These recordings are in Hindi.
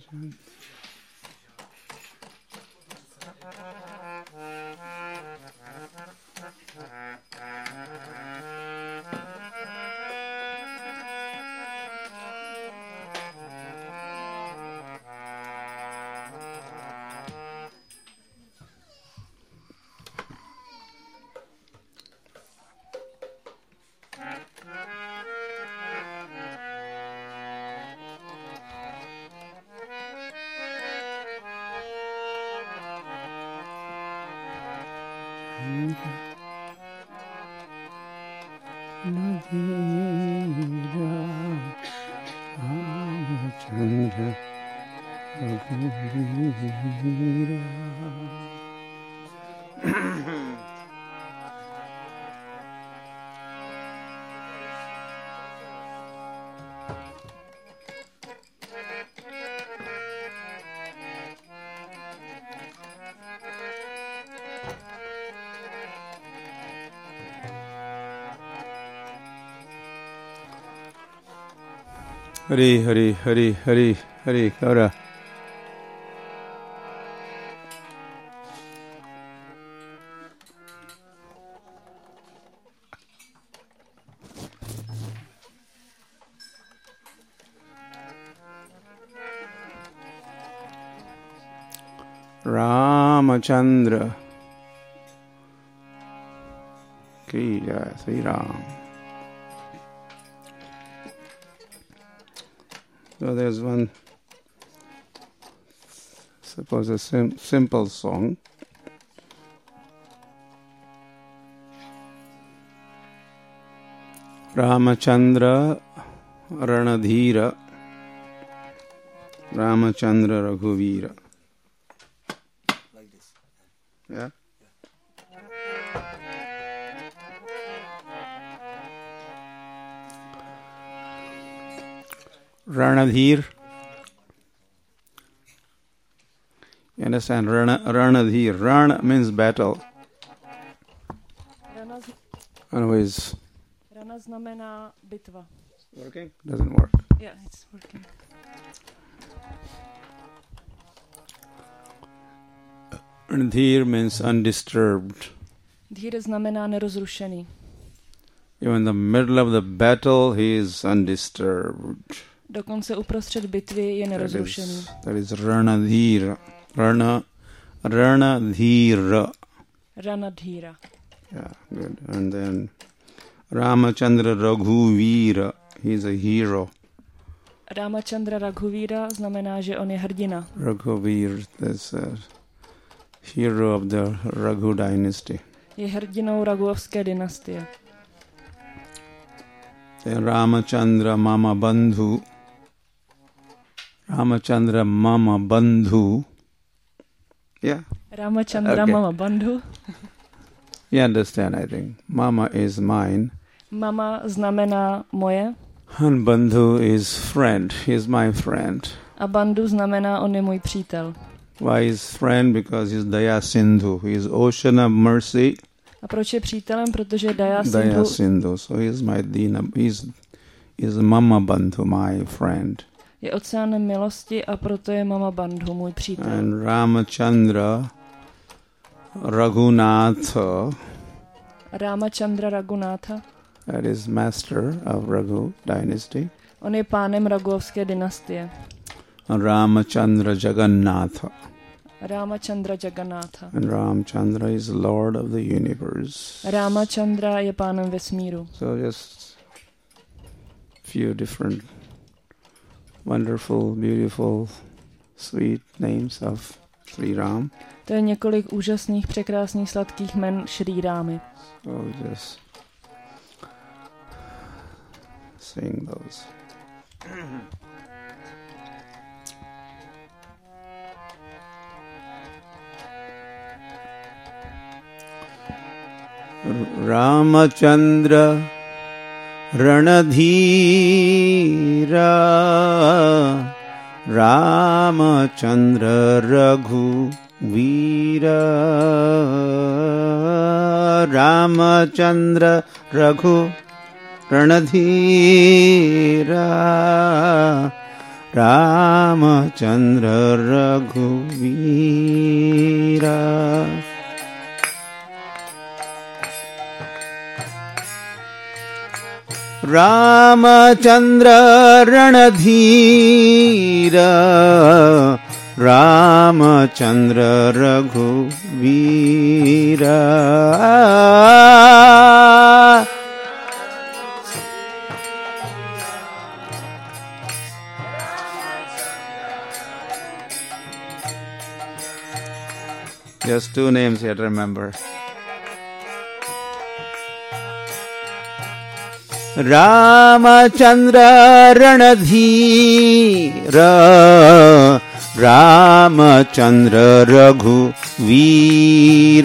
Hari, Hari, Hari, Hari, Hari, Gaura. Ramachandra ki jai, Sri Ram. So there's one, suppose a simple song. Ramachandra Ranadhira, Ramachandra Raghuvira. Like this. Yeah? Ranadhir. You understand? Ranadhir. Rana means battle. Otherwise, Rana znamená bitva. Working? Doesn't work. Yeah, it's working. Ranadhir means undisturbed. Dhír znamená nerozrušený. Even in the middle of the battle, he is undisturbed. Dokonce uprostřed bitvy je nerozrušený. That is Ranadhira. Ranadhira. Ranadhira. Yeah, good. And then Ramachandra Raghuvira. He's a hero. Ramachandra Raghuvira znamená, že on je hrdina. Raghuvir, that's a hero of the Raghu dynasty. Je hrdinou Raghuovské dynastie. Then Ramachandra Mama Bandhu. Ramachandra Mama Bandhu. Yeah. Ramachandra Okay. Mama Bandhu. You understand, I think. Mama is mine. Mama znamená moje. And Bandhu is friend. He is my friend. A Bandhu znamená, on je můj přítel. Why is friend? Because he's Daya Sindhu. He is ocean of mercy. A proč je přítelem? Protože Daya Daya Sindhu Sindhu. So he is my Dina. He's Mama Bandhu, my friend. je oceánem milosti a proto je Mama Bandhu, můj přítel. And Ramachandra Raghunatha, Ramachandra Raghunatha, that is master of Raghu dynasty. on je pánem Raghuovské dynastie. And Ramachandra Jagannatha. Ramachandra Jagannatha. And Ramachandra is Lord of the universe. Ramachandra je pánem vesmíru. So just few different wonderful, beautiful, sweet names of Sri Ram. To je několik úžasných, překrásných, sladkých jmen Šrí Rámy. So just sing those. Ramachandra Ranadhira, Ramachandra Raghuvira, Ramachandra Raghu Ranadhira, Ramchandra रघुवीर रामचंद्र रणधीर रामचंद्र रघुवीर Just two names you have to remember. Ramchandra Randhir Ramchandra रघुवीर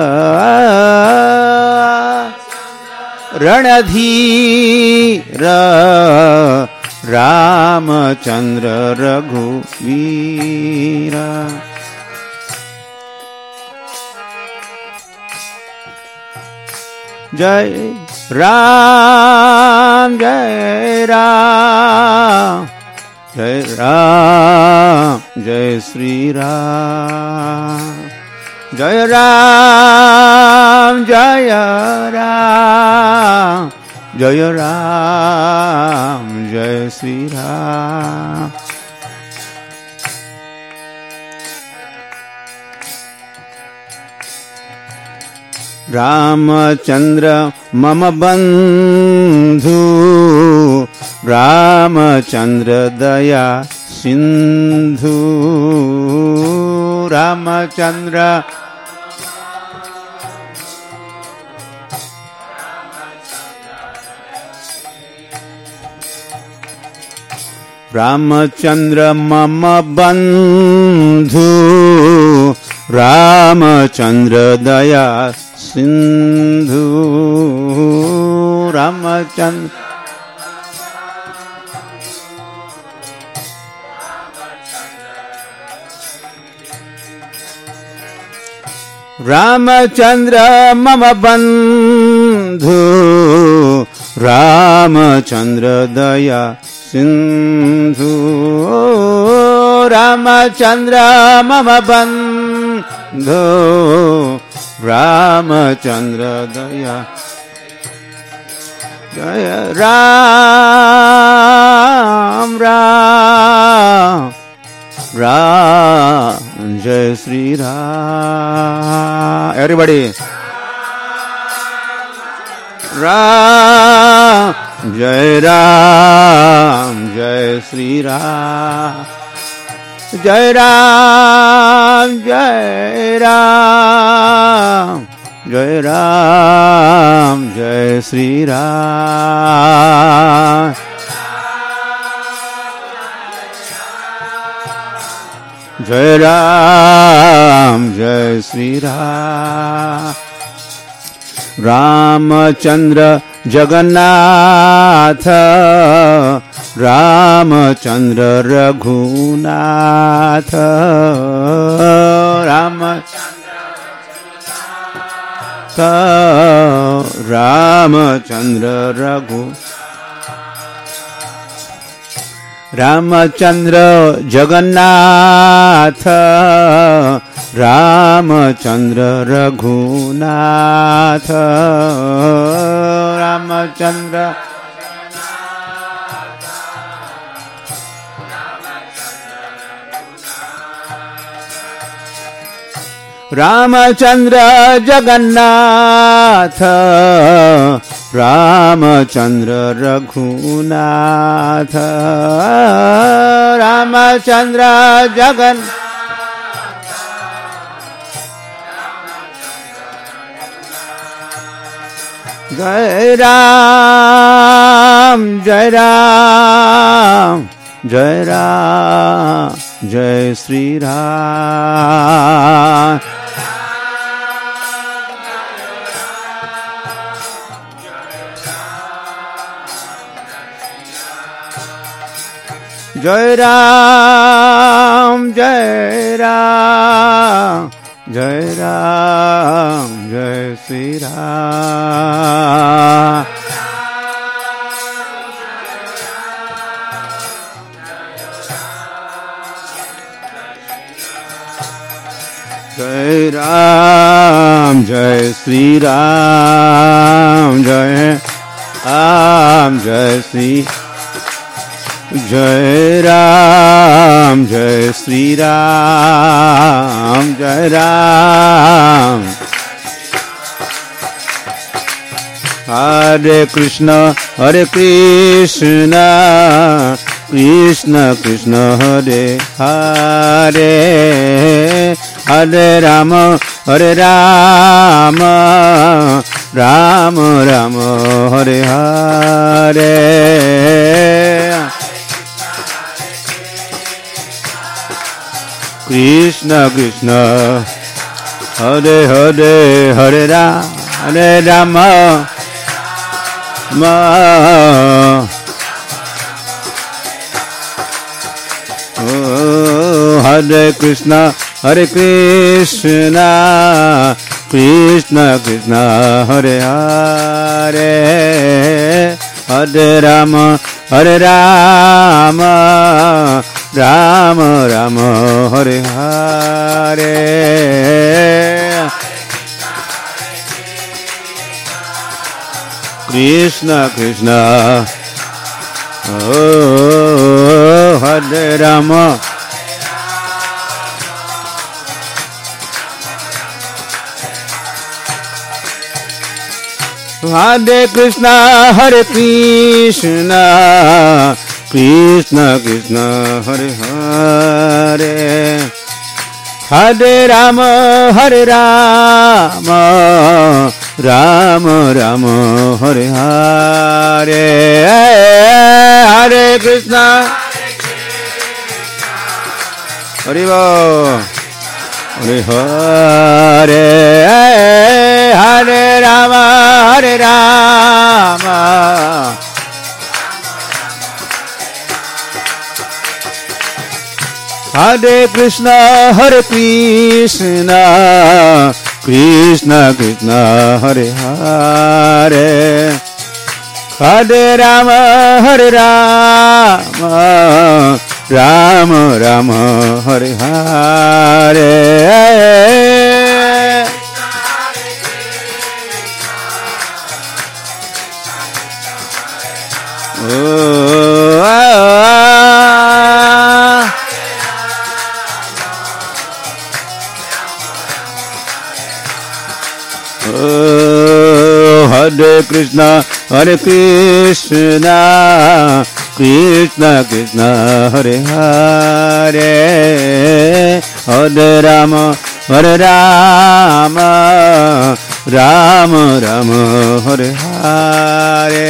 रणधीर रामचंद्र रघुवीर जय राम जय राम जय राम जय श्री राम जय राम जय राम जय राम जय श्री राम रामचंद्र मम बंधु रामचंद्र दया सिंधु रामचंद्र रामचंद्र मम बंधु रामचंद्र दया सिंधु रामचंद्र रामचंद्र मम बंधु रामचंद्र दया सिंधु रामचंद्र मम बंधु रामचंद्र दया जय राम राम राम जय श्री राम एवरीबॉडी राम जय श्री राम जय राम जय राम जय राम जय श्री राम जय राम जय श्री राम रामचंद्र जगन्नाथ रामचंद्र रघुनाथ रामचंद्र रघु रामचंद्र जगन्नाथ रामचंद्र रघुनाथ रामचंद्र रामचंद्र जगन्नाथ रामचंद्र रघुनाथ रामचंद्र जगन्नाथ जय राम जय राम जय राम जय श्री राम जय राम जय राम जय राम जय श्री राम राम जय श्री राम जय राम जय श्री जय राम जय श्री राम जय राम हरे कृष्ण कृष्ण कृष्ण हरे हरे हरे राम राम राम राम हरे हरे कृष्ण कृष्ण हरे हरे हरे राम हरे कृष्ण कृष्ण कृष्ण हरे हरे हरे राम राम राम राम हरे हरे कृष्ण कृष्ण हरे राम हरे कृष्ण कृष्ण कृष्ण हरे हरे हरे राम राम राम हरे हरे हरे कृष्ण हरे हरे हरे राम हरे कृष्ण कृष्ण कृष्ण हरे हरे हरे राम राम राम हरे हरे हरे कृष्ण कृष्ण कृष्ण हरे हरे हरे राम राम राम हरे हरे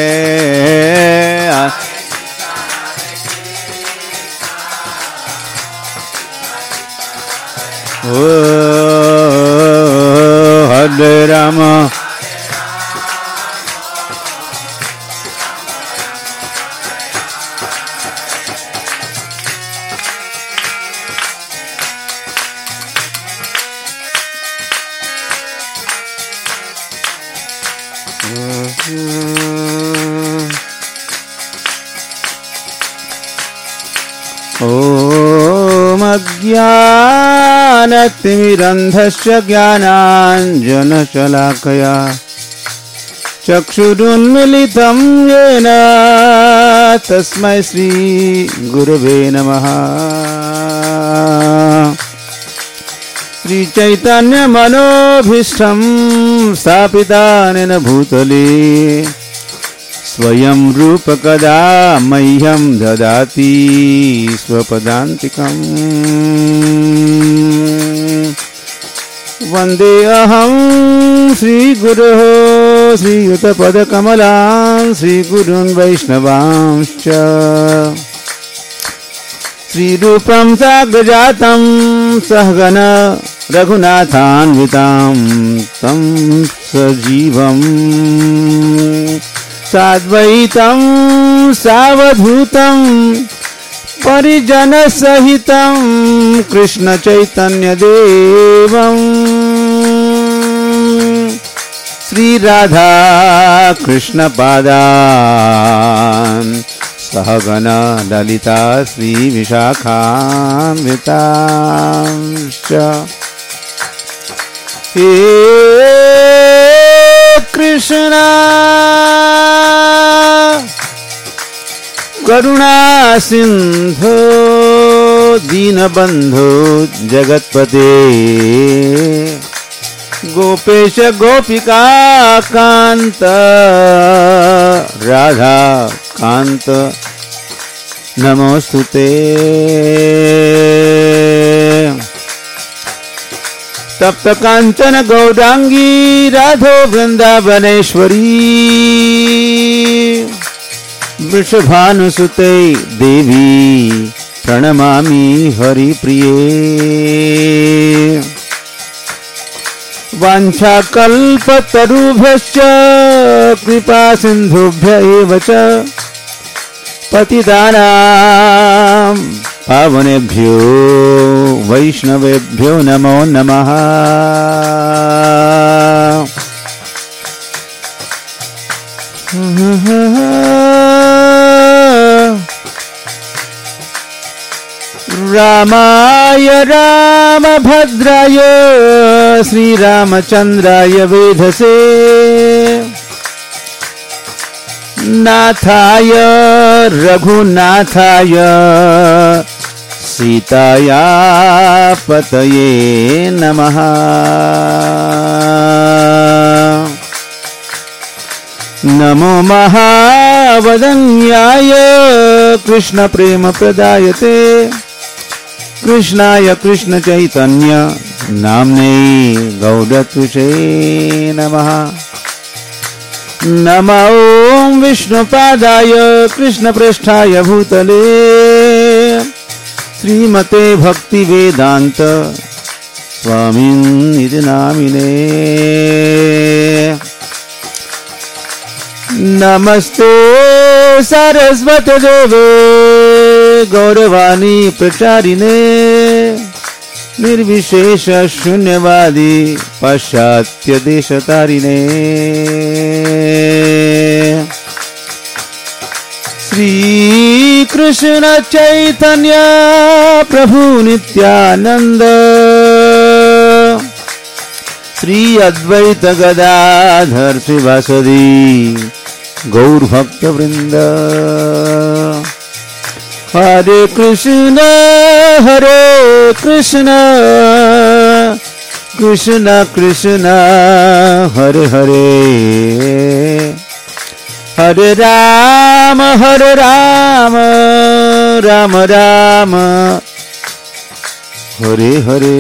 हरे राम ॐ अज्ञानतिमिरन्धस्य ज्ञानाञ्जनशलाकया चक्षुरुन्मीलितं येन तस्मै श्रीगुरवे नमः। श्रीचैतन्यमनोभीष्टं स्थापितानेन भूतले स्वयं रूप कदा मह्यं ददाति स्वपदान्तिकम्। वन्दे अहं श्रीगुरोः श्रीयुतपदकमलां श्रीगुरून् वैष्णवांश्च श्रीरूपं साग्रजातं सहगण रघुनाथान्वितां तं सजीवम् साद्वैतं सावधूतं परिजनसहितं कृष्ण चैतन्यदेवं श्री राधा कृष्ण पादान् सहगण ललिता श्री विशाखान्वितांश्च हे कृष्णा करुणा सिंधु दीनबंधु जगतपते गोपेश गोपिका कांत राधा कांत नमोस्तुते तप्त कांचन गौरांगी राधो वृंदावनेश्वरी वृषभानुसुते देवी प्रणमामि हरिप्रिये वाञ्छाकल्पतरुभ्यश्च कृपा सिन्धुभ्य एव च पतितानां पावनेभ्यो वैष्णवेभ्यो नमो नमः। रामाय रामभद्राय श्रीरामचन्द्राय वेधसे नाथाय रघुनाथाय सीताया पतये नमः। नमो महावदन्याय कृष्ण प्रेम प्रदायते कृष्णाय कृष्ण चैतन्य नाम्ने गौरत्विषे नमः। नमो ॐ विष्णुपादाय कृष्णप्रेष्ठाय भूतले श्रीमते भक्तिवेदान्त स्वामिन्निति नामिने। नमस्ते सरस्वती देवे गौरवाणी प्रचारिणे निर्विशेष शून्यवादी पाश्चात्य देशतारिणे। श्री कृष्ण चैतन्य प्रभु नित्यानंद श्री अद्वैत गदाधर श्रीवासदि गौर भक्त वृंद। हरे कृष्ण कृष्ण कृष्ण हरे हरे हरे राम राम राम हरे हरे।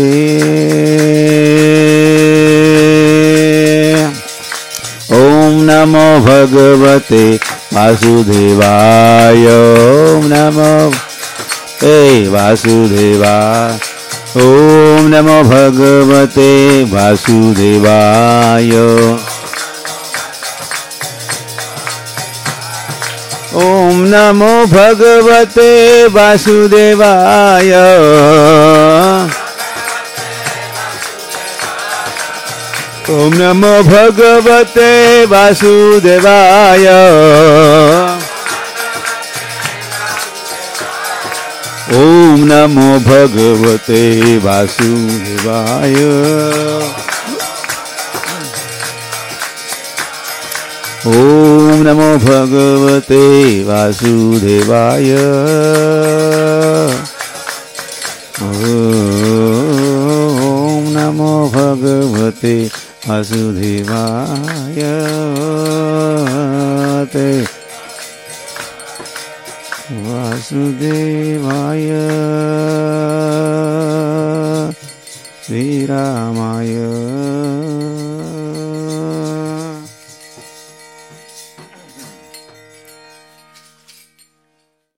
ओम नमो भगवते वासुदेवाय ओम नमो वासुदेवाय ओम नमो भगवते वासुदेवाय ओम नमो भगवते वासुदेवाय ओम नमो भगवते वासुदेवाय ओम नमो भगवते वासुदेवाय ओम नमो भगवते वासुदेवाय ओम नमो भगवते वासुदेवाय वासुदेवाय श्रीरामाय